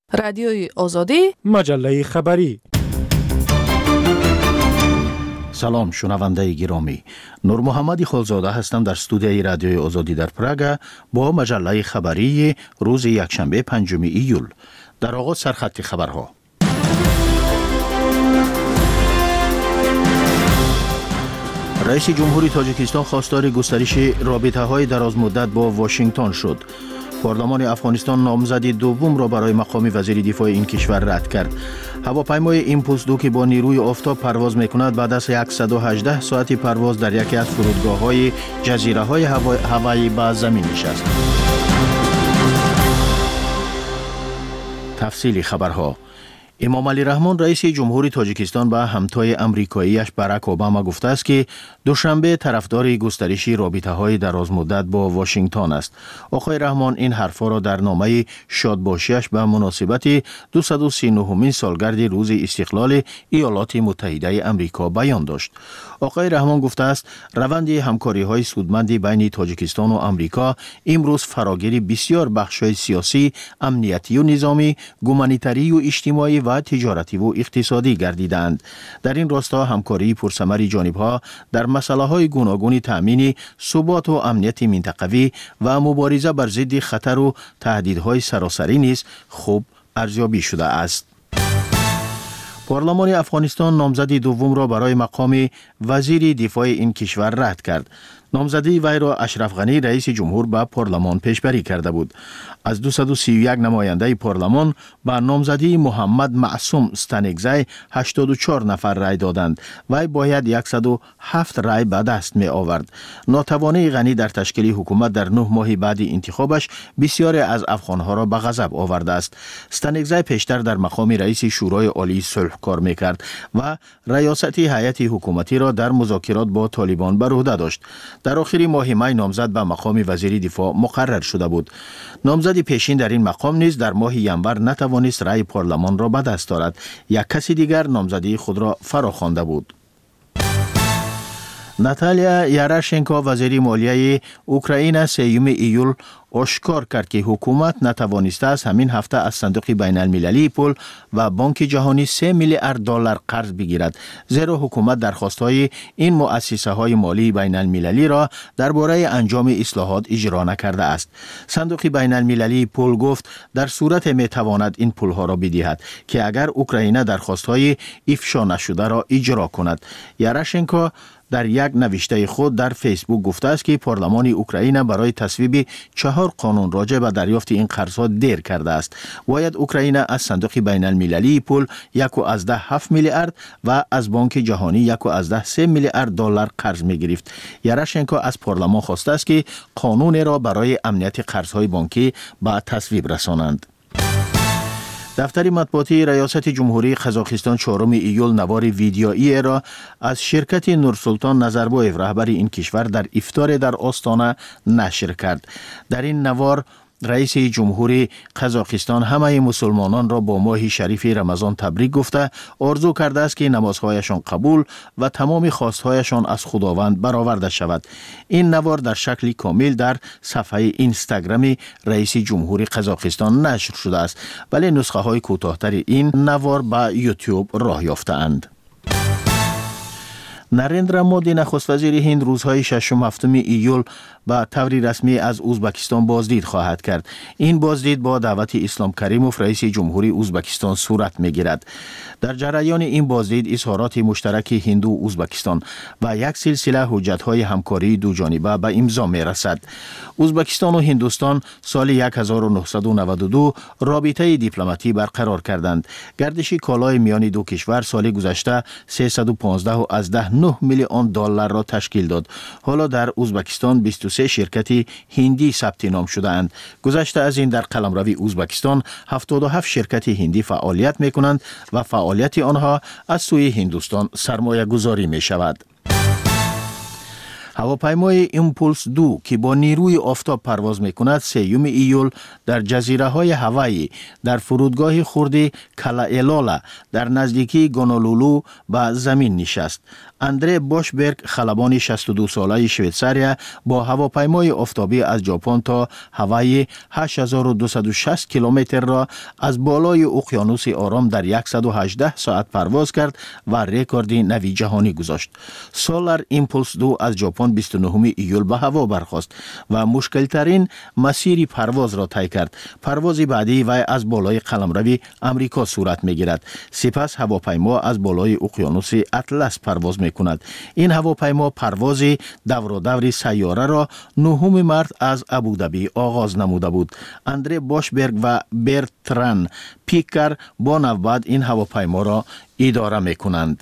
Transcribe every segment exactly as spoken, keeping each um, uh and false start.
رادیوی آزادی، مجله خبری. سلام شنونده گرامی، نور محمد خالزاده هستم در استودیوی رادیوی آزادی در پراگ با مجله خبری روز یکشنبه پنجم ایول. در آغاز سرخط خبرها. رئیس جمهوری تاجیکستان خواستار گسترش رابطه‌های درازمدت با واشنگتن شد. پارلمان افغانستان نامزدی دوم را برای مقام وزیر دفاع این کشور رد کرد. هواپیمای ایمپولس دو که با نیروی آفتاب پرواز می‌کند بعد از صد و هجده ساعت پرواز در یکی از فرودگاه‌های جزیره‌های هوایی به زمین نشست. تفصیل خبرها. امام علی رحمان رئیس جمهوری تاجیکستان به همتای امریکاییش باراک اوباما گفته است که دوشنبه طرفدار گسترش رابطه‌های درازمدت با واشنگتن است. آقای رحمان این حرفا را در نامه شادباشیش به مناسبت دویست و سی و نهمین سالگرد روز استقلال ایالات متحده آمریکا بیان داشت. آقای رحمان گفته است روند همکاری‌های سودمند بین تاجیکستان و آمریکا امروز فراگیر بسیار بخش‌های سیاسی، امنیتی و نظامی، گومانیتری و اجتماعی و تجارتی و اقتصادی گردیدند. در این راستا همکاری پرثمر جانب‌ها در مسائل گوناگون تأمین ثبات و امنیت منطقوی و مبارزه بر ضد خطر و تهدیدهای سراسری نیز خوب ارزیابی شده است. پارلمان افغانستان نامزدی دوم را برای مقام وزیر دفاع این کشور رد کرد. نامزدی وی را اشرف غنی رئیس جمهور به پارلمان پیشبری کرده بود. از دویست و سی و یک نماینده پارلمان به نامزدی محمد معصوم استانکزی هشتاد و چهار نفر رای دادند. وی باید صد و هفت رای به دست می آورد. ناتوانی غنی در تشکیل حکومت در نه ماه بعد انتخابش بسیاری از افغانها را به غضب آورده است. استانکزی پیشتر در مقام رئیس شورای عالی صلح کار میکرد و ریاست هیئت حکومتی را در مذاکرات با طالبان بر عهده داشت. در آخر ماه می نامزد به مقام وزیر دفاع مقرر شده بود. نامزد پیشین در این مقام نیز در ماه ینور نتوانست رأی پارلمان را به دست آورد. یک کسی دیگر نامزدی خود را فراخوانده بود. ناتالیا یاراشنکو وزیر مالیه اوکراین سیوم ایول آشکار کرد که حکومت نتوانسته است همین هفته از صندوق بین المللی پول و بانک جهانی سه میلیارد دلار قرض بگیرد، زیرا حکومت درخواست‌های این مؤسسه های مالی بین المللی را درباره انجام اصلاحات اجرا نکرده است. صندوق بین المللی پول گفت در صورت میتواند این پول ها را بدهد که اگر اوکراین درخواست‌های افشا نشده را اجرا کند. یاراشنکو در یک نوشته خود در فیسبوک گفته است که پارلمان اوکراین برای تصویب چهار قانون راجع به دریافت این قرض‌ها دیر کرده است. باید اوکراین از صندوق بین المللی پول یک و از ده هفت میلیارد و از بانک جهانی یک و از ده سه میلیارد دلار قرض می گرفت. یاراشنکو از پارلمان خواسته است که قانون را برای امنیت قرض‌های بانکی به تصویب رسانند. دفتر مطبوعاتی ریاست جمهوری قزاقستان چهارم ایول نوار ویدیویی را از شرکت نورسلطان نظربایف رهبر این کشور در افطار در آستانه نشر کرد. در این نوار رئیس جمهوری قزاقستان همه مسلمانان را با ماه شریف رمضان تبریک گفته آرزو کرده است که نمازهایشان قبول و تمام خواستهایشان از خداوند برآورده شود. این نوار در شکل کامل در صفحه اینستاگرام رئیس جمهوری قزاقستان نشر شده است، ولی نسخه های کوتاه‌تر این نوار به یوتیوب راه یافته‌اند. نریندرا مودی نخست وزیر هند روزهای ششم هفتم ایول به طور رسمی از ازبکستان بازدید خواهد کرد. این بازدید با دعوت اسلام کریموف رئیس جمهوری ازبکستان صورت می‌گیرد. در جریان این بازدید اظهارات مشترک هند و ازبکستان و یک سلسله حجت‌های همکاری دو جانبه به امضا می‌رسد. ازبکستان و هندوستان سال هزار و نهصد و نود و دو رابطه دیپلماتی برقرار کردند. گردش کالای میان دو کشور سال گذشته سیصد و پانزده و از ده نه میلیون دلار را تشکیل داد. حالا در ازبکستان بیست و سه شرکت هندی ثبت نام شده‌اند. گذشته از این در قلمرو ازبکستان هفتاد و هفت شرکت هندی فعالیت می‌کنند و فعالیت آنها از سوی هندوستان سرمایه گذاری می شود. هواپیمای ایمپولس دو که با نیروی آفتاب پرواز میکند سیوم ایول در جزیره های هوایی در فرودگاه خرد کالائلالا در نزدیکی گونولولو به زمین نشست. اندره باشبرگ خلبان شصت و دو ساله شویتساریا با هواپیمای آفتابی از ژاپن تا هوای هشت هزار و دویست و شصت کیلومتر را از بالای اقیانوس آرام در صد و هجده ساعت پرواز کرد و رکورد نوی جهانی گذاشت. سولار ایمپولس دو از ژاپن بیست و نه ایول به هوا برخاست و مشکل ترین مسیری پرواز را طی کرد. پرواز بعدی و از بالای قلمرو امریکا صورت میگیرد. سپس هواپیما از بالای اقیانوس اطلس پرواز میکند. این هواپیما پرواز دور و دور سیاره را نهم مارس از ابوظبی آغاز نموده بود. اندره باشبرگ و برتران پیکر با نوبت این هواپیما را اداره میکنند.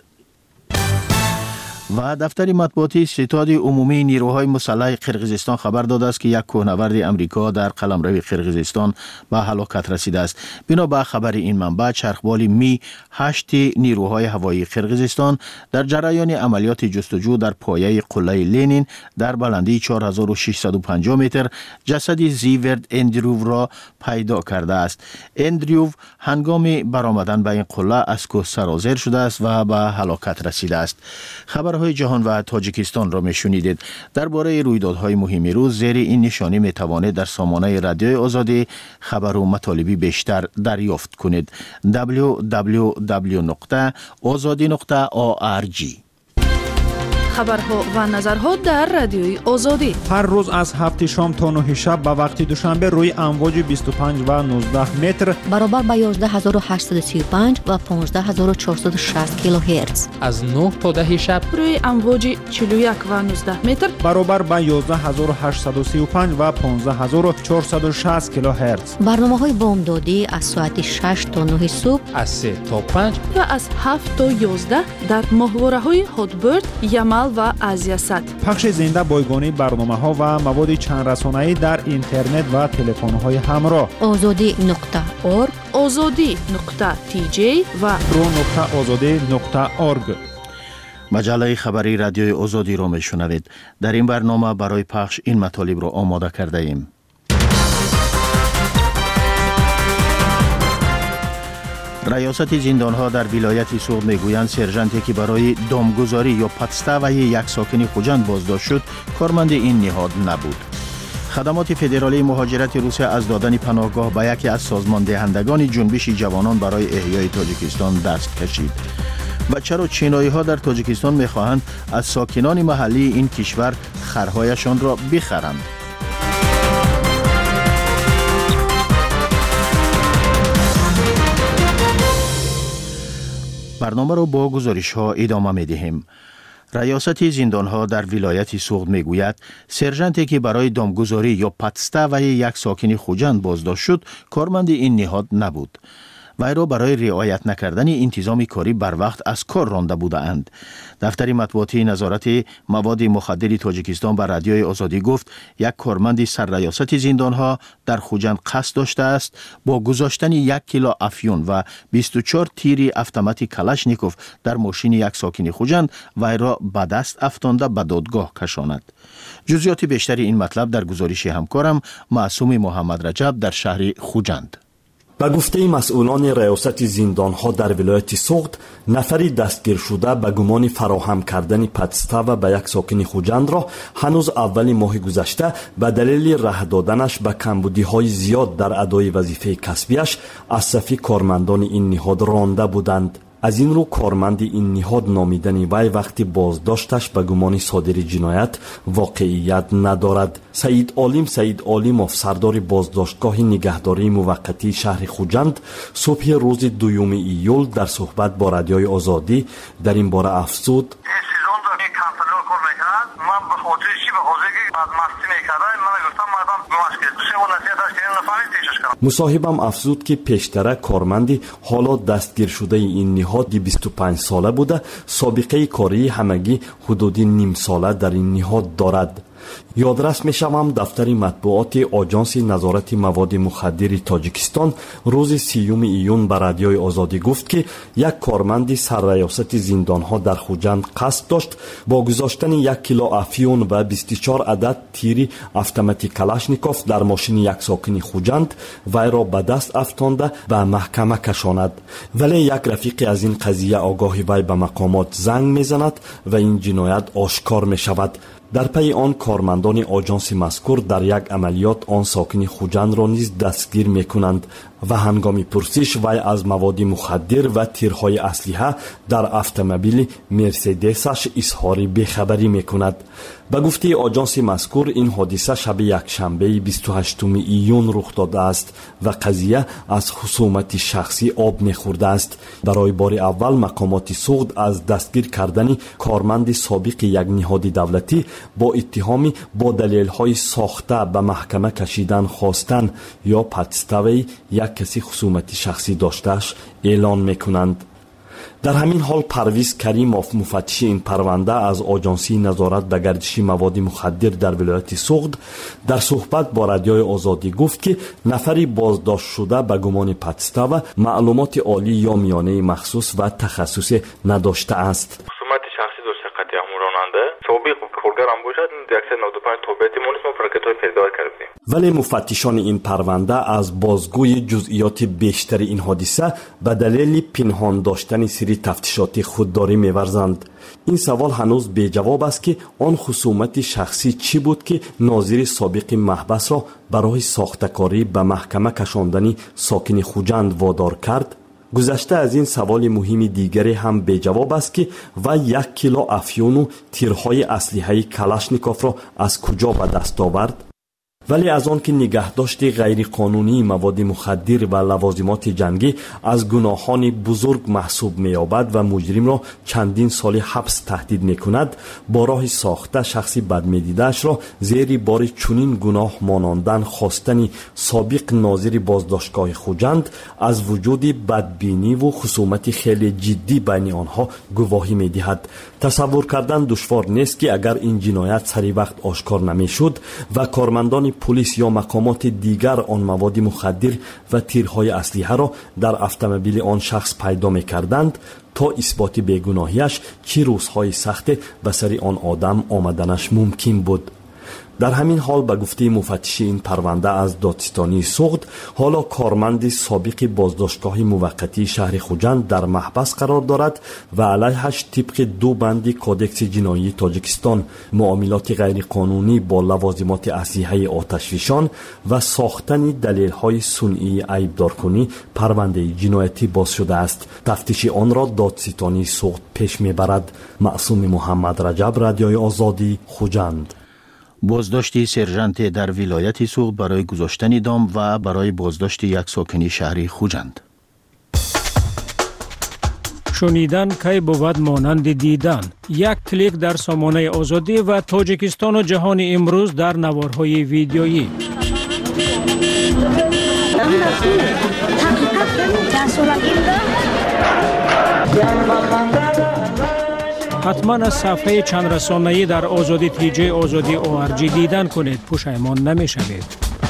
و دفتر مطبوعاتی ستاد عمومی نیروهای مسلح قرقیزستان خبر داده است که یک کوهنورد امریکا در قلمرو قرقیزستان به هلاکت رسیده است. بنا به خبر این منبع چرخبال می هشت نیروهای هوایی قرقیزستان در جریان عملیات جستجو در پایه قله لنین در بلندی چهار هزار و ششصد و پنجاه متر جسد زیورد اندریو را پیدا کرده است. اندریو هنگام برآمدن به این قله از کوه سرازیر شده است و به هلاکت رسیده است. خبرهای جهان و تاجیکستان را میشنیدید. درباره رویدادهای مهم روز زیر این نشانی میتوانید در سامانه رادیوی آزادی خبر و مطالبی بیشتر دریافت کنید. دبلیو دبلیو دبلیو نقطه آزادی نقطه آ آر جی. خبرها و نظرها در رادیوی آزادی هر روز از هفت شام تا نه شب به وقت دوشنبه روی امواج بیست و پنج و نوزده متر برابر با یازده هزار و هشتصد و سی و پنج و پانزده هزار و چهارصد و شصت کیلوهرتز از نه تا ده شب روی امواج چهل و یک و نوزده متر برابر با یازده هزار و هشتصد و سی و پنج و پانزده هزار و چهارصد و شصت کیلوهرتز. برنامه‌های بامدادی از ساعت شش تا نه صبح از سه تا پنج و از هفت تا یازده در ماهواره‌های هاتبرد، یمل و آزیاست. پخش زنده بایگانی برنامه‌ها و مواد چند رسانه‌ای در اینترنت و تلفن‌های همراه. آزادی نقطه اورگ، آزادی نقطه تی جی و رو نقطه آزادی نقطه اورگ. مجله خبری رادیوی آزادی را میشنوید. در این برنامه برای پخش این مطالب را آماده کرده ایم. ریاست زندانها در ولایت سوغد میگویند سرژانتی که برای دامگذاری یا پادستاوی یک ساکن خوجند بازداشت شد کارمند این نهاد نبود. خدمات فدرالی مهاجرت روسیه از دادن پناهگاه به یکی از سازمان دهندگان جنبش جوانان برای احیای تاجیکستان دست کشید. و چرا چینایی ها در تاجیکستان میخواهند از ساکنان محلی این کشور خرهایشان را بخرند؟ برنامه را با گزارش ها ادامه می دهیم. ریاست زندان ها در ولایت سوغد می گوید سرژانتی که برای دامگذاری یا پادستاوی یک ساکن خوجند بازداشت شد کارمند این نهاد نبود. وی را برای رعایت نکردن انتظام کاری بر وقت از کار رانده بودند. دفتر مطبوعاتی نظارت مواد مخدر تاجیکستان بر رادیوی آزادی گفت یک کارمند سرریاست زندانها در خوجند قصد داشته است با گذاشتن یک کیلو افیون و بیست و چهار تیر اتومات کلاشنیکوف در ماشین یک ساکن خوجند وی را به دست افکنده به دادگاه کشاند. جزئیات بیشتر این مطلب در گزارش همکارم معصوم محمد رجب در شهر خوجند. به گفته مسئولان ریاست زندانها در ولایت سوغد، نفری دستگیر شده به گمان فراهم کردن پادستاو به یک ساکن خوجند را هنوز اول ماه گذشته به دلیل ره دادنش به کمبودی‌های زیاد در ادای وظیفه کسبیش از صف کارمندان این نهاد رانده بودند. از این رو کارمند این نهاد نامیدن وی وقتی بازداشتش به گمان صادر جنایت واقعیت ندارد. سید عالم سید عالموف سردار بازداشتگاه نگهداری موقتی شهر خوجند صبح روز دوم ایول در صحبت با رادیوی آزادی در این باره افزود: من به خاطر چی به خاطر که بعد مستی میکردن من گفتم مردم گمش کرد سه و نصیحت داشت که نفهمید پیشش کنم. مصاحبم افزود که پیشتره کارمندی حالا دستگیر شده این نهاد بیست و پنج ساله بوده، سابقه کاری همگی حدودی نیم ساله در این نهاد دارد. یادرس می‌شوم دفتر مطبوعات آژانس نظارت مواد مخدر تاجیکستان روز سیوم ایون به رادیوی آزادی گفت که یک کارمند سرریاست زندان‌ها در خوجند قصد داشت با گذاشتن یک کیلو افیون و بیست و چهار عدد تیر اتوماتیک کلاشنیکوف در ماشین یک ساکن خوجند وی را به دست افکانده به محکمه کشاند. ولی یک رفیق از این قضیه آگاهی وی به مقامات زنگ میزند و این جنایت آشکار می شود. در پی آن کارمندان آژانس مذکور در یک عملیات آن ساکن خوجند را نیز دستگیر می کنند و هنگام پرسش وی از مواد مخدر و تیرهای اسلحه در اتومبیل مرسدسش اظهار بیخبری می کند. به گفته آژانس مذکور این حادثه شب یکشنبه بیست و هشتم ایون رخ داده است و قضیه از خصومت شخصی آب می خورده است. برای بار اول مقامات سوخت از دستگیر کردن کارمند سابق یک نهاد دولتی با اتهامی با دلیل‌های ساخته به محکمه کشیدن خواستن یا پادستاوی یک کسی خصومت شخصی داشتهش اعلان میکنند. در همین حال پرویز کریموف مفتش این پرونده از آژانسی نظارت به گردش مواد مخدر در ولایت سوخت در صحبت با رادیوی آزادی گفت که نفری بازداشت شده به گمان پادستاو معلومات عالی یا میانه مخصوص و تخصص نداشته است. شخصی داشته قطعی همون راننده سابق کارگرم باشد صد و نود و پنج تابعیت مونس ما پرکتای پیدا کردیم. ولی مفتشان این پرونده از بازگوی جزئیات بیشتر این حادثه به دلیل پنهان داشتن سری تفتیشاتی خودداری می‌ورزند. این سوال هنوز بی جواب است که آن خصومت شخصی چی بود که ناظر سابق محبس را برای ساختکاری به محکمه کشاندن ساکن خوجند وادار کرد. گذشته از این سوال مهم دیگری هم بی جواب است که و یک کیلو افیون و تیرهای اسلحه کلاشنیکوف را از کجا به دست آورد؟ ولی از آن که نگهداشت غیر قانونی مواد مخدر و لوازمات جنگی از گناهان بزرگ محسوب می‌یابد و مجرم را چندین سال حبس تهدید می‌کند، با راه ساخته شخصی بدمیدیده‌اش را زیر بار چنین گناه ماناندن خواستن سابق ناظر بازداشتگاه خوجند از وجود بدبینی و خصومت خیلی جدی بین آنها گواهی می‌دهد. تصور کردن دشوار نیست که اگر این جنایت سری وقت آشکار نمی‌شد و کارمندان پلیس یا مقامات دیگر آن مواد مخدر و تیرهای اسلحه را در اتومبیل آن شخص پیدا می‌کردند، تا اثبات بیگناهیش چه روزهای سخت به سر آن آدم آمدنش ممکن بود. در همین حال به گفته مفتش این پرونده از دادستانی سوخت، حالا کارمند سابق بازداشتگاه موقتی شهر خوجند در محبس قرار دارد و علیهش طبق دو بند کودکس جنایی تاجیکستان معاملات غیر قانونی با لوازمات اسلحه آتشفشان و ساختن دلیل‌های صنعی عیبدارکنی پرونده جنایتی باز شده است. تفتیش آن را دادستانی سوخت پیش می‌برد. معصوم محمد رجب، رادیوی آزادی، خوجند. بازداشت سرژانت در ولایت سوخت برای گذاشتن دام و برای بازداشت یک ساکن شهری خوجند. شنیدن کی بود مانند دیدن. یک کلیک در سامانه آزادی و تاجیکستان و جهان امروز در نوارهای ویدیویی. حتما از صفحه چند رسانه‌ای در آزادی تیجی آزادی او ار جی دیدن کنید، پشیمان نمی‌شوید.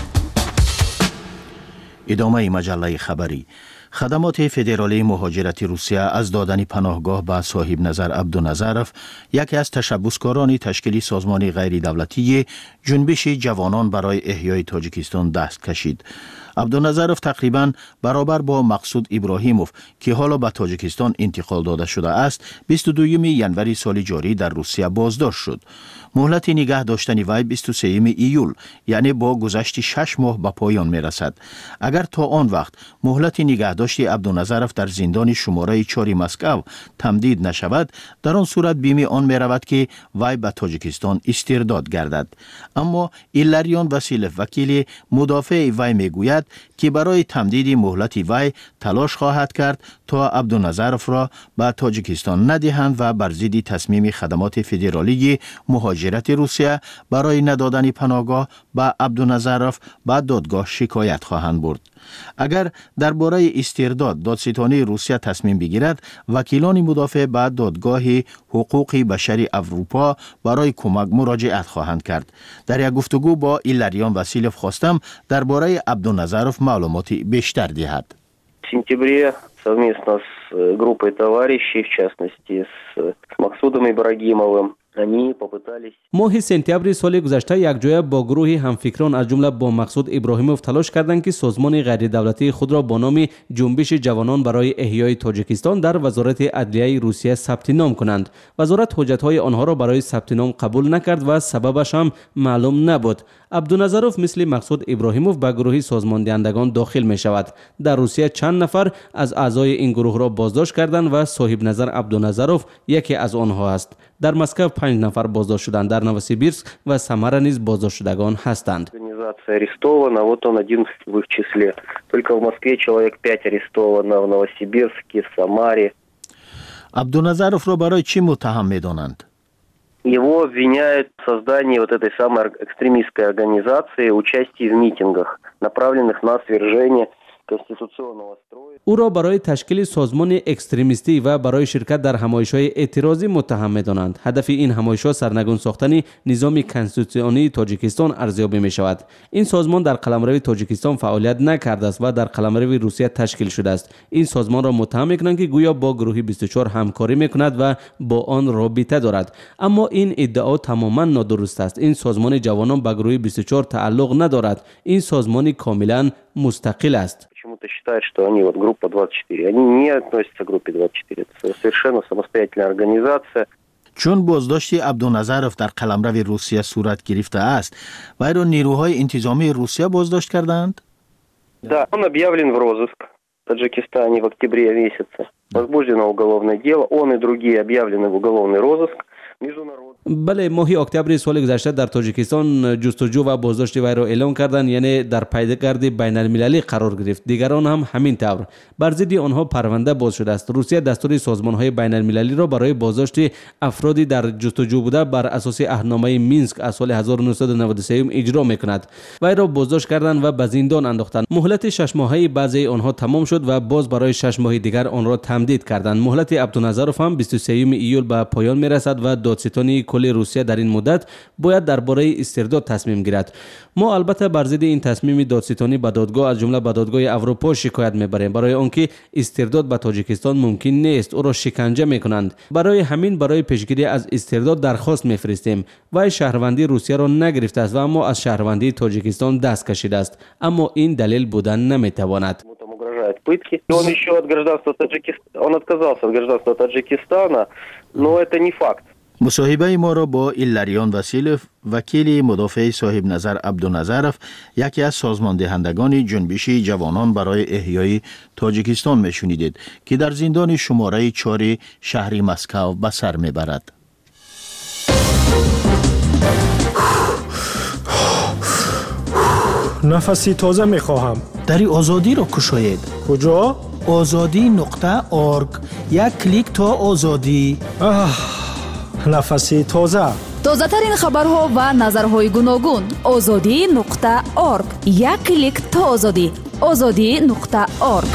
ادامه مجله خبری. خدمات فدرالی مهاجرت روسیه از دادن پناهگاه به صاحب نظر عبدالنظرف، یکی از تشبسکاران تشکیل سازمان غیر دولتی جنبش جوانان برای احیای تاجیکستان دست کشید. عبدالنظرف تقریباً برابر با مقصود ابراهیموف که حالا به تاجیکستان انتقال داده شده است، بیست و دوم ینوری سال جاری در روسیه بازداشت شد. مهلت نگه داشتن وی بیست و سوم ایول یعنی با گذشت شش ماه به پایان می رسد. اگر تا آن وقت مهلت نگهداشت عبدالنظرف در زندان شماره چهار مسکو تمدید نشود، در آن صورت بیم آن می رود که وی به تاجیکستان استرداد گردد. اما ایلاریون واسیلف وکیل مدافع وی می گوید که برای تمدید مهلت وی تلاش خواهد کرد تا عبدالنظرف را به تاجیکستان ندهند و بر ضد تصمیم خدمات فدرالی مهاجرت روسیه برای ندادن پناهگاه به عبدالنظرف به دادگاه شکایت خواهند برد. اگر درباره استرداد دادستانی روسیه تصمیم بگیرد، وکیلان مدافع به دادگاه حقوق بشری اروپا برای کمک مراجعت خواهند کرد. در یک گفتگو با ایلاریان واسیلف خواستم درباره عبدالنظرов معلوماتی بیشتر دهد. В сентябре совместно с группой товарищей, в частности с Максудом Ибрагимовым, ماه سپتامبر سال گذشته یک جایه با گروهی همفکران از جمله با مقصود ابراهیموف تلاش کردند که سازمان غیر دولتی خود را با نام جنبش جوانان برای احیای تاجیکستان در وزارت عدلیه روسیه ثبت نام کنند. وزارت حجت‌های آنها را برای ثبت نام قبول نکرد و سببش هم معلوم نبود. عبدالنظرов مثل مقصود ابراهیموف به گروه سازمان دهندگان داخل می شود. در روسیه چند نفر از اعضای این گروه را بازداشت کردند و صاحب نظر عبدالنظرov یکی از آنها است. در مسکو پنج نفر بازداشت شدند. در نوسیبیرسک و سمارا نیز بازداشت شدگان هستند. Организация арестована, вот он один в их числе. Только в Москве человек пять арестовано, в Новосибирске, в Самаре. عبدالنظرов را برای چی متهم می‌دانند؟ Его обвиняют в создании вот этой самой экстремистской организации, участии в митингах, направленных на свержение конституционного строя. او را برای تشکیل سازمان اکستریمیستی و برای شرکت در همایش‌های اعتراضی متهم می‌دانند. هدف این همایش‌ها سرنگون ساختن نظام کنستیتوسیونی تاجیکستان ارزیابی می‌شود. این سازمان در قلمرو تاجیکستان فعالیت نکرده است و در قلمرو روسیه تشکیل شده است. این سازمان را متهم می‌کنند که گویا با گروه بیست و چهار همکاری می‌کند و با آن رابطه دارد. اما این ادعا تماماً نادرست است. این سازمان جوانان به گروه بیست و چهار تعلق ندارد. این سازمان کاملاً مستقل است. Почему-то считают, что они вот группа двадцать четыре. Они не относятся к группе двадцать четыре. Это совершенно самостоятельная организация. چون بازداشت عبدالنظرов در قلمرو روسیه صورت گرفته است، وی را نیروهای انتظامی روسیه بازداشت کردند؟ Да, он объявлен в розыск в Таджикистане в октябре месяце. Возбуждено уголовное дело. Он и другие объявлены в уголовный розыск. بله، ماه اکتبر سال گذشته در تاجیکستان جستجو و بازداشت وی را اعلام کردند، یعنی در پیگرد بین المللی قرار گرفت. دیگران هم همین طور. بر ضد آنها پرونده باز شده است. روسیه دستور سازمان های بین المللی را برای بازداشت افرادی در جستجو بوده بر اساس عهدنامه مینسک از سال هزار و نهصد و نود و سه اجرا میکند. وی را بازداشت کردند و به زندان انداختند. مهلت شش ماهه بعضی آنها تمام شد و باز برای شش ماه دیگر آن را تمدید کردند. مهلت عبدالنظرov هم بیست و سه ایول به پایان میرسد و دادستانی کل روسیه در این مدت باید درباره استرداد تصمیم گیرد. ما البته بر ضد این تصمیم دادستانی به دادگاه از جمله به دادگاه اروپا شکایت میبریم، برای آنکه استرداد به تاجیکستان ممکن نیست. او را شکنجه میکنند. برای همین برای پیشگیری از استرداد درخواست میفرستیم. وی شهروندی روسیه را نگرفته است و اما از شهروندی تاجیکستان دست کشیده است، اما این دلیل بودن نمیتواند. Пытки. Он еще от гражданства Таджикистана, он отказался от гражданства Таджикистана, но это не факт. مصاحبه ما را با ایلاریان واسیلف، وکیل مدافع صاحب نظر عبدالنظرov، یکی از سازمان دهندگان جنبش جوانان برای احیای تاجیکستان میشنیدید که در زندان شماره چهار شهر مسکو به سر میبرد. نفسی تازه میخواهم. دری آزادی را کشاید. کجا؟ آزادی نقطه ارگ. یک کلیک تا آزادی. نفسی تازه. تازه ترین خبرها و نظرهای گوناگون. آزادی نقطه ارگ. یک کلیک تا آزادی. آزادی نقطه ارگ.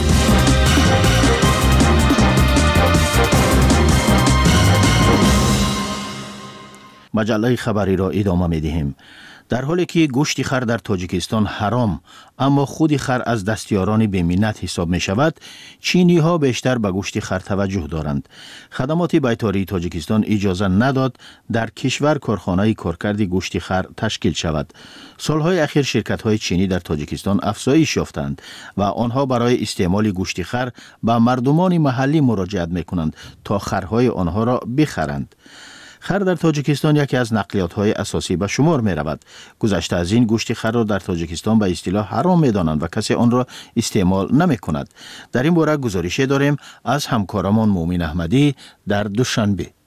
مجله خبری را ادامه می دهیم. در حالی که گوشت خر در تاجیکستان حرام، اما خود خر از دستیاران بی‌منت حساب می شود، چینی ها بیشتر به گوشت خر توجه دارند. خدمات بیطاری تاجیکستان اجازه نداد در کشور کارخانه کارکرد گوشت خر تشکیل شود. سالهای اخیر شرکت های چینی در تاجیکستان افزایش یافتند و آنها برای استعمال گوشت خر به مردمان محلی مراجعت می کنند تا خرهای آنها را بخرند. خر در تاجیکستان یکی از نقلیات های اساسی به شمار می رود. گذشته از این گوشت خر را در تاجیکستان به اصطلاح حرام می دانند و کسی آن را استعمال نمی کند. در این باره گزارش داریم از همکارمان مومن احمدی در دوشنبه.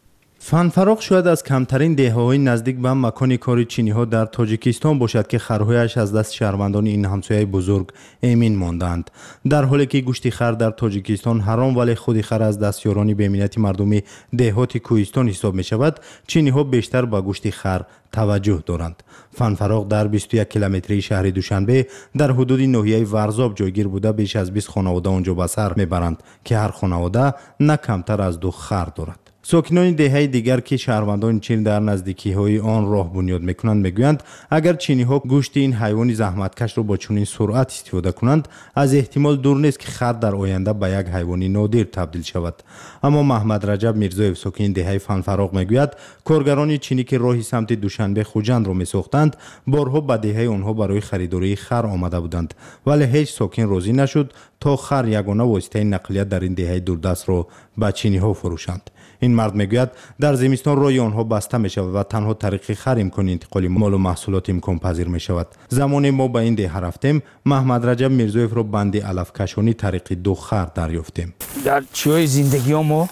فنفراغ شاید از کمترین دهه‌های نزدیک به مکان کار چینی‌ها در تاجیکستان باشد که خرهایش از دست شهروندان این همسایه بزرگ امین ماندند. در حالی که گوشت خر در تاجیکستان حرام ولی خود خر از دستیاران بی‌منیتی مردمی دهات کوهستان حساب می‌شود، چینی‌ها بیشتر به گوشت خر توجه دارند. فنفراغ در بیست و یک کیلومتری شهر دوشنبه در حدود ناحیه ورزاب جایگیر بوده بیش از بیست خانواده آنجا به سر میبرند که هر خانواده نه کمتر از دو خر دارد. ساکنان دهه دیگر که شهروندان چین در نزدیکی های آن راه بنیاد میکنند میگویند اگر چینی ها گوشت این حیوان زحمتکش را با چنین سرعت استفاده کنند از احتمال دور نیست که خر در آینده به یک حیوان نادر تبدیل شود. اما محمد رجب میرزایف ساکن دهه فنفراغ میگوید کارگران چینی که راهی سمت دوشنبه خوجند را میساختند بارها به دهه آنها برای خریداری خر آمده بودند ولی هیچ ساکن راضی نشد تا خر یگانه واسطه نقلیت در این دهه دوردست را به چینی ها فروشند. این مرد میگوید در زمستان راه آنها بسته می شود و تنها طریق خر امکان انتقال مال و محصولات امکان پذیر می شود. زمانی ما به این ده رفتیم محمد رجب میرزایف را بندی علف کشانی طریق دو خر دریافتیم. در چیای زندگی ما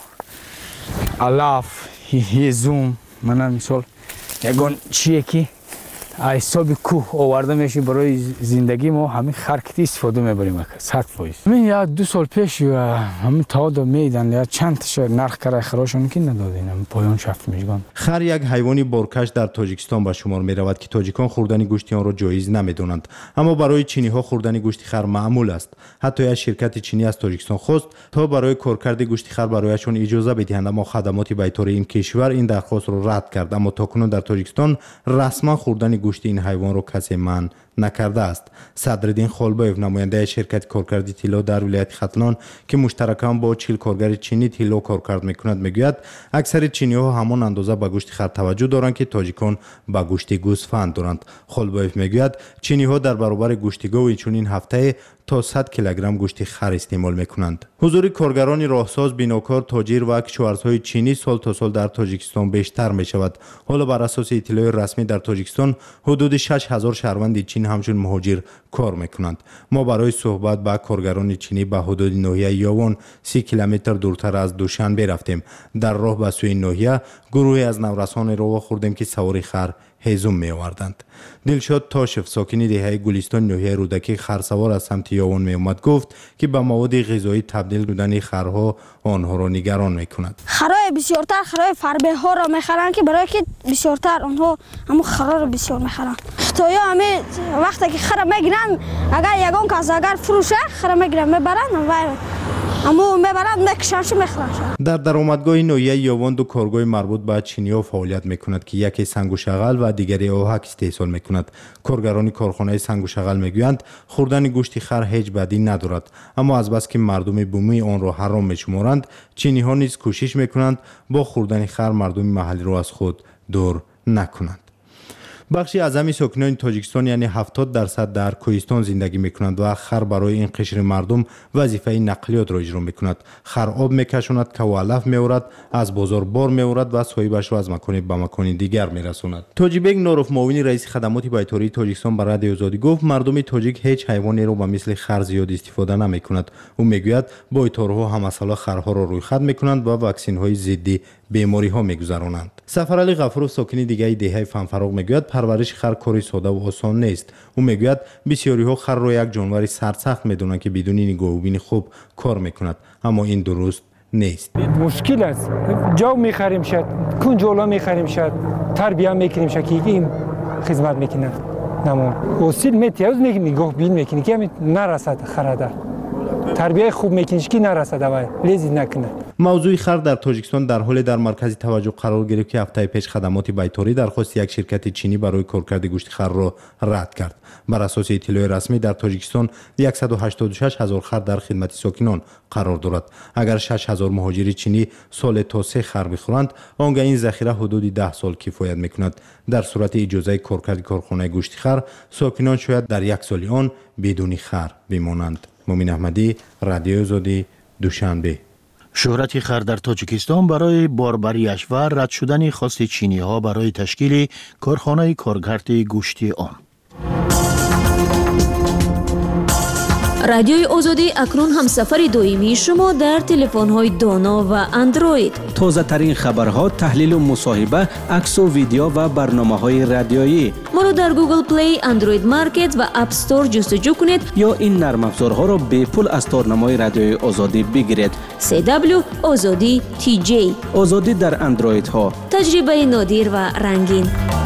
علف هیزم من مثال یگان چیه که حساب کوه آورده میشه برای زندگی ما همین خرکتی استفاده میبریم صد فایز. من یا دو سال پیش همین تا دو میدن یا چند تا نرخ کرای خراشون که ندادین پایان شفت میگن. خر یک حیوانی بارکش در تاجیکستان به شمار میرود که تاجیکان خوردن گوشت آن را جایز نمیدونند اما برای چینی ها خوردن گوشت خر معمول است. حتی یک شرکت چینی از تاجیکستان خواست تا برای کارکرد گوشت خر برایشون اجازه بدهند اما خدمات بیطاری این کشور این درخواست را رد کرد اما تاکنون در تاجیکستان رسما خوردن گوشت این حیوان رو کسی منع نکرده است. صدرالدین خالبایف نماینده شرکت کارکردی طلا در ولایت ختلان که مشترکاً با چهل کارگر چینی طلا کارکرد میکند میگوید اکثر چینی ها همان اندازه به گوشت خر توجه دارند که تاجیکان به گوشت گوسفند دارند. خالبایف میگوید چینی ها در برابر گوشت گاو چنین هفته تا صد کیلوگرم گوشت خر استعمال میکنند. حضور کارگران راهساز، بیناکار، تاجر و کشاورزهای چینی سال تا سال در تاجیکستان بیشتر می شود. حالا بر اساس اطلاع رسمی در تاجیکستان حدود شش هزار شهروند چین همچون مهاجر کار میکنند. ما برای صحبت با کارگران چینی به حدود ناحیه یاوان سی کیلومتر دورتر از دوشنبه رفتیم. در راه به سوی ناحیه گروهی از نورسان را خوردیم که سواری خر هیزم می آوردند. دلشاد تاشف ساکنی دهه گلستان ناحیه رودکی خرسوار از سمت یاوان می اومد گفت که به مواد غذایی تبدیل شدن خرها آنها را نگران می کند. خرای بسیارتر خرای فربه ها را می خرند که برای که بسیارتر آنها همون خرا را بسیار می خرند. تا یا همه وقتی که خر میگیرن اگر یگان کس اگر فروشه خر میگیرن میبرن و اما میبرند نکشنش میخورند. در درآمدگاه ناحیه یاوان دو کارگاه مربوط به چینی‌ها فعالیت میکند که یکی سنگ و شغل و دیگری آهک استحصال میکند. کارگران کارخانه سنگ و شغل میگویند خوردن گوشت خر هیچ بدی ندارد اما از بس که مردم بومی آن را حرام میشمارند چینی‌ها نیز کوشش میکنند با خوردن خر مردم محلی را از خود دور نکنند. بخشی از همی ساکنان تاجیکستان یعنی هفتاد درصد در کوهستان زندگی میکنند و خر برای این قشر مردم وظیفه نقلیات را اجرا میکند. خر آب میکشاند، کو علف میورد، از بازار بار میورد و صاحبش را از مکان به مکان دیگر میرساند. تاجیبک نوروف معاون رئیس خدمات بیطاری تاجیکستان به رادیو آزادی گفت مردم تاجیک هیچ حیوانی را به مثل خر زیاد استفاده نمیکند. او میگوید بیطارها همساله خرها را رویخط میکنند و واکسن های ضد بیماری ها میگذرانند. سفرعلی غفورов ساکنی دیگه دهه فنفراغ میگوید پرورش خر کاری ساده و آسان نیست. او میگوید بسیاری ها خر را یک جانور سرسخت میدونند که بدون نگاه و بین خوب کار میکند اما این درست نیست. مشکل است. جو میخریم شد، کنجولا میخریم شد، تربیت میکنیم شد که این خدمت میکنه. نمون اصیل میتیاز نگاه بین میکنه که همین نرسد خرده. تربیت خوب میکنیش که نرسد و لیزی نکنه. موضوع خر در تاجیکستان در حال در مرکز توجه قرار گرفت که هفته پیش خدمات بیطاری درخواست یک شرکت چینی برای کارکرد گوشت خر را رد کرد. بر اساس اطلاع رسمی در تاجیکستان صد و هشتاد و شش هزار خر در خدمت ساکنان قرار دارد. اگر شش هزار مهاجر چینی سال تا سه خر بخورند آنگاه این ذخیره حدود ده سال کفایت میکند. در صورت اجازه کارکرد کارخانه گوشت خر ساکنان شاید در یک سال آن بدون خر بمانند. مومن احمدی، رادیو آزادی، دوشنبه. شهرت خر در تاجیکستان برای باربریش و رد شدن خواست چینی ها برای تشکیل کارخانه کارکرد گوشت آن. رادیوی آزادی اکنون هم سفر دائمی شما در تلفن‌های دانا و اندروید. تازه ترین خبرها، تحلیل و مصاحبه، عکس و ویدیو و برنامه‌های رادیویی. ما رو در گوگل پلی، اندروید مارکت و اپ استور جستجو کنید یا این نرم افزارها را به پول از تارنمای رادیوی آزادی بگیرید. سی دبلیو آزادی تی جی. آزادی در اندروید ها. تجربه نادر و رنگین.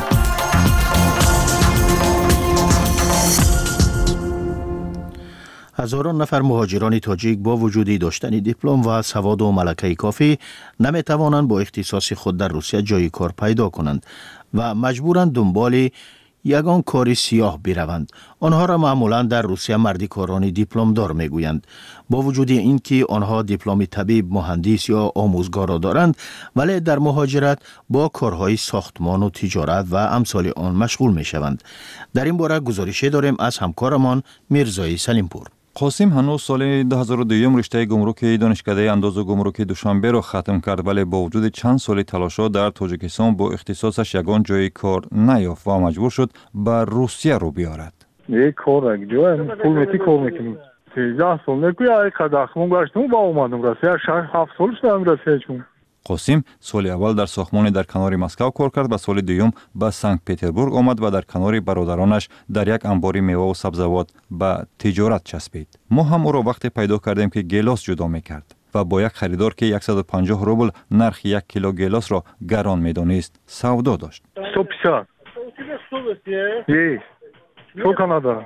هزاران نفر مهاجران تاجیک با وجود داشتن دیپلم و سواد و ملکه کافی نمی توانند با اختصاص خود در روسیه جای کار پیدا کنند و مجبورند دنبال یگان کاری سیاه بروند. آنها را معمولا در روسیه مردی کاران دیپلم دار می گویند. با وجود اینکه آنها دیپلم طبیب، مهندس یا آموزگار را دارند، ولی در مهاجرت با کارهای ساختمان و تجارت و امثال آن مشغول می شوند. در این باره گزارشی داریم از همکارمان میرزای سلیمپور. قاسم هنوز سال دو هزار و دو رشته گمرک دانشکده انداز و گمرک دوشنبه را ختم کرد، ولی با وجود چند سال تلاش‌ها در تاجیکستان با اختصاصش یگان جای کار نیافت و مجبور شد به روسیه رو بیارد. یک کار جای پولمتی کار میکنم. سیزده سال نکویا یک خداخمون گشتم با اومدم روسیه. شش هفت سال شدم روسیه چون. قاسم سال اول در ساختمان در کنار مسکو کار کرد و سال دوم به سنت پتربورگ آمد و در کنار برادرانش در یک انبار میوه و سبزیجات به تجارت چسبید. ما هم او را وقتی پیدا کردیم که گیلاس جدا میکرد و با یک خریدار که صد و پنجاه روبل نرخ یک کیلو گیلاس را گران میدانست سودا داشت. sto padesát. Jej. Co Kanada?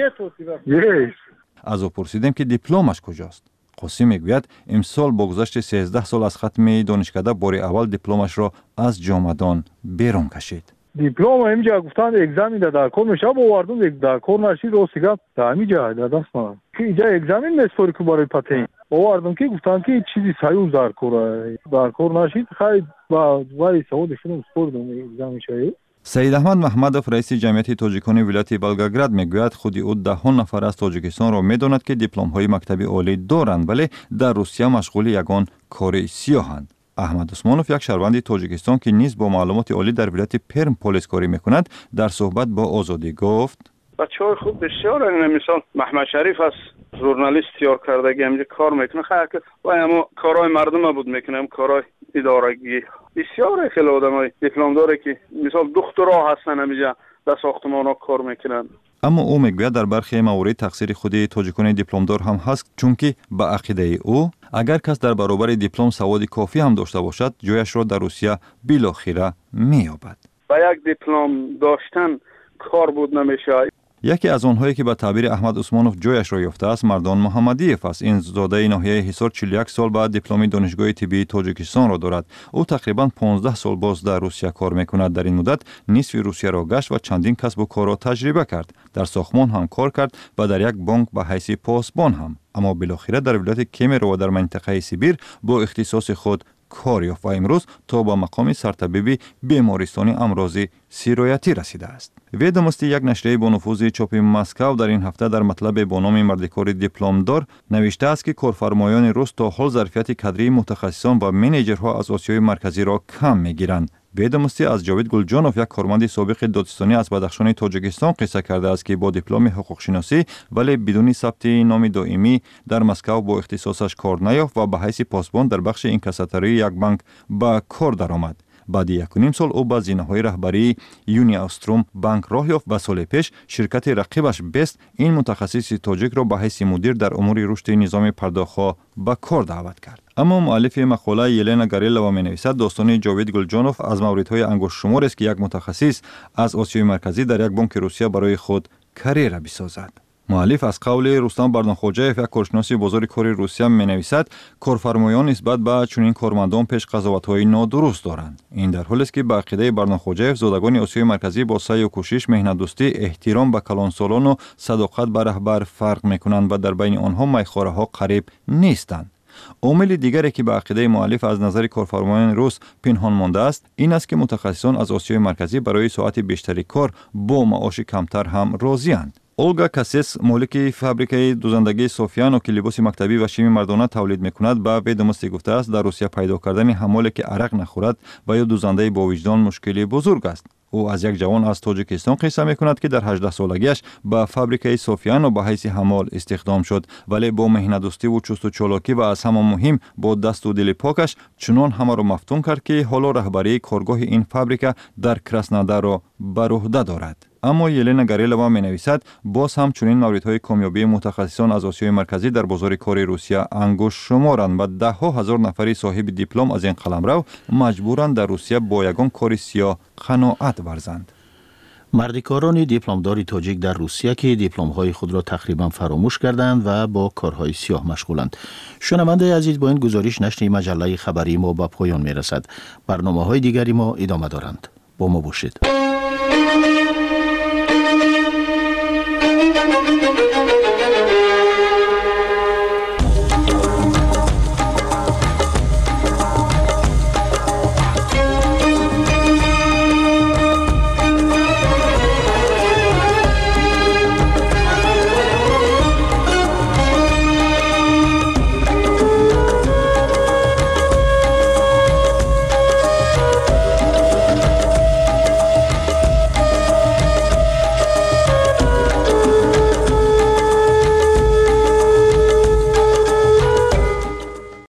Jej. از او پرسیدیم که دیپلمش کجاست. قاسم میگوید امسال با گذشت سیزده سال از ختم دانشکده بار اول دیپلمش را از جامدان بیرون کشید. دیپلم اینجا گفتن اگزمین در کار میشه با واردون در کار نشید و سیگار در اینجا در دست من که اینجا اگزمین میسپاری که برای پتین واردون که گفتن که چیزی سایوز در کار در کار نشید خیلی با وای سعودشون سپردم اگزمین شاید. سید احمد محمدوف رئیس جمعیت تاجیکان ولایت بلگراد میگوید خودی او ده نفر از تاجیکستان را میداند که دیپلم های مکتبی عالی دارند ولی در روسیه مشغول یگان کار سیاهند. احمد عثمانوف یک شهروند تاجیکستان که نیز با معلومات عالی در ولایت پرم پلیس کاری میکند در صحبت با آزادی گفت بچه‌های خوب بسیار این مثال محمد شریف از ژورنالیست تیار کردگی اینجا کار میکنه خیلی و اما کارهای مردم بود میکنم کارهای ادارگی بسیار خیلی آدمای دیپلم داره که مثال دکترا هستن اینجا در ساختمان‌ها کار میکنن. اما او میگوید در برخی موارد تقصیر خود تاجیکان دیپلمدار هم هست چون که به عقیده او اگر کس در برابر دیپلم سواد کافی هم داشته باشد جایش را در روسیه بالاخره مییابد. با یک دیپلم داشتن کار بود نمیشه. یکی از آنهایی که به تعبیر احمد عثمانوف جایش را یافته است مردان محمدیف است. این زاده ناحیه حصار چهل و یک سال بعد دیپلم دانشگاه طبی تاجیکستان را دارد. او تقریبا پانزده سال باز در روسیه کار میکند. در این مدت نصف روسیه را گشت و چندین کسب و کار را تجربه کرد. در ساختمان هم کار کرد و در یک بانک به حیث پاسبان هم. اما بالاخره در ولایت کیمر و در منطقه سیبیر با اختصاص خود کار یافت و امروز تا با مقام سرطبیب بیمارستان امراض سیرایتی رسیده است. ویدموستی یک نشریه با نفوذ چاپ مسکو در این هفته در مطلب با نام مردکار دیپلم دار نوشته است که کارفرمایان روس تا حال ظرفیت کادری متخصصان و منیجرها از آسیای مرکزی را کم میگیرند. ویدموستی از جاوید گلجانوف یک کارمند سابق دادستانی از بدخشان تاجیکستان قصه کرده است که با دیپلم حقوق شناسی ولی بدون ثبت نام دائمی در مسکو با اختصاصش کار نیافت و به حیث پاسبان در بخش اینکاساتوری یک بانک به کار درآمد. بعد یک و نیم سال او با زینه‌های رهبری یونی استروم بانک راه یافت و سال پیش شرکت رقیبش بست این متخصص تاجیک را به حیث مدیر در امور رشد نظام پرداخت‌ها به کار دعوت کرد. اما مؤلف مقاله یلنا گاریلووا می‌نویسد داستان جاوید گلجانوف از موردهای انگشت شمار است که یک متخصص از آسیای مرکزی در یک بانک روسیه برای خود کاریر بسازد. مؤلف از قول رستم بردانخوجایف یک کارشناس بازار کار روسیه می‌نویسد کارفرمایان نسبت به چنین کارمندان پیش قضاوت‌های نادرست دارند. این در حالی است که به عقیده بردانخوجایف زادگان آسیای مرکزی با سعی و کوشش، مهنت‌دوستی، احترام به کلانسالان و صداقت به رهبر فرق می‌کنند و در بین آنها میخواره‌ها قریب نیستند. عامل دیگری که به عقیده مؤلف از نظر کارفرمایان روس پنهان مانده است این است که متخصصان از آسیای مرکزی برای ساعت بیشتری کار با معاش کمتر هم راضی‌اند. اولگا کاسیس مالک فابریکه دوزندگی سوفیانو که لباس مکتبی و شیمی مردانه تولید میکند به ویدموستی گفته است در روسیه پیدا کردن حمالی که عرق نخورد و یا دوزنده با وجدان مشکلی بزرگ است. او از یک جوان از تاجیکستان قصه میکند که در هجده سالگیش به فابریکه سوفیان و به حیث حمال استخدام شد، ولی با مهنت‌دوستی و چست و چالاکی و از همه مهم با دست و دل پاکش چنان همه را مفتون کرد که حالا رهبری کارگاه این فابریکه در کراسنودار را بر عهده دارد. اما یلنا گاریلوا می نویسد باز هم چنین موردهای کامیابی متخصصان از آسیای مرکزی در بازار کار روسیه انگشت شمارند و ده ها هزار نفری صاحب دیپلم از این قلمرو مجبورند در روسیه با یگان کار سیاه قناعت ورزند. مردکاران دیپلمدار تاجیک در روسیه که دیپلم‌های خود را تقریبا فراموش کردند و با کارهای سیاه مشغولند. شنونده عزیز، با این گزارش نشر مجله خبری ما به پایان می‌رسد. برنامه‌های دیگری ما ادامه دارند. با ما باشید.